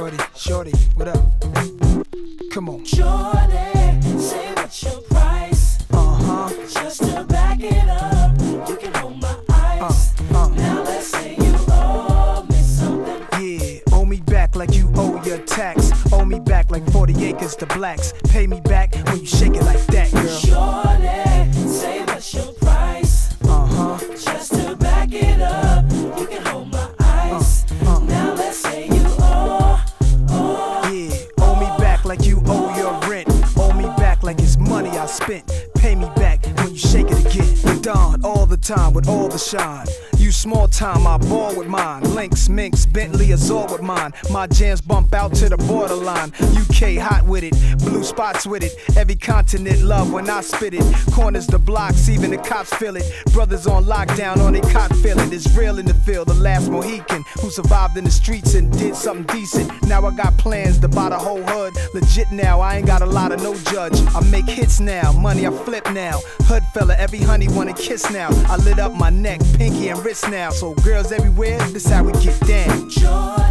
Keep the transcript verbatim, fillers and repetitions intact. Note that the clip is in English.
shorty, shorty, what up? Come on. Shorty, say what's your price? Uh-huh. Just to back it up, you can hold my ice. Uh, uh. Now let's say you owe me something. Yeah, owe me back like you owe your tax. Owe me back like forty acres to blacks. Pay me back when you shake it like that, girl. Shorty, say what's your price? Uh-huh. Just to back it up, you can hold my ice. Uh, uh. Now let's say you owe, owe. Yeah, owe me back like you owe your rent. Owe me back like it's money I spent. Pay me back when you shake it again. Dawn all the time with all the shine. You small time, I ball with mine. Lynx, Minx, Bentley, Azor with mine. My jams bump out to the borderline. U K hot with it, blue spots with it. Every continent love when I spit it. Corners the blocks, even the cops feel it. Brothers on lockdown on they cot feel it. It's real in the field, the last Mohican who survived in the streets and did something decent. Now I got plans to buy the whole hood. Legit now, I ain't got a lot of no judge. I make hits now, money I flip now. Hood fella, every honey wanna kiss now. I lit up my neck, pinky and wrist now. So girls everywhere, this how we get down. Joy.